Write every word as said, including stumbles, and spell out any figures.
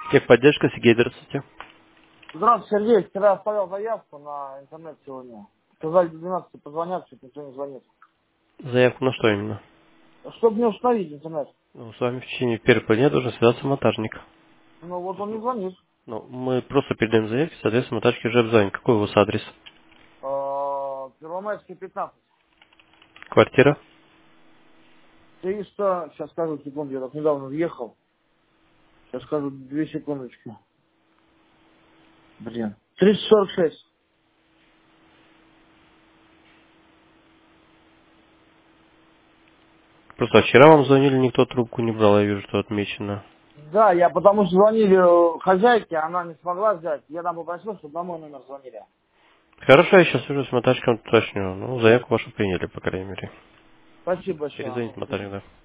Техподдержка, Сергей, здравствуйте. Здравствуйте, Сергей. Вчера оставил заявку на интернет сегодня. Сказали, до двенадцати позвонят, что никто не звонит. Заявку на что именно? Чтобы не установить интернет. Ну, с вами в течение первой половины должен связаться монтажник. Ну вот он не звонит. Ну, мы просто передаем заявки, соответственно, монтажник уже обзвонит. Какой у вас адрес? А, Первомайский пятнадцать. Квартира? триста, сейчас скажу, секунду, я так недавно въехал. Сейчас скажу, две секундочки. Блин. триста сорок шесть. Просто вчера вам звонили, никто трубку не брал, я вижу, что отмечено. Да, я потому что звонили э, хозяйке, она не смогла взять. Я там попросил, чтобы на мой номер звонили. Хорошо, я сейчас уже с монтажником уточню. Ну, заявку вашу приняли, по крайней мере. Спасибо большое. Перезвоните монтажник, да.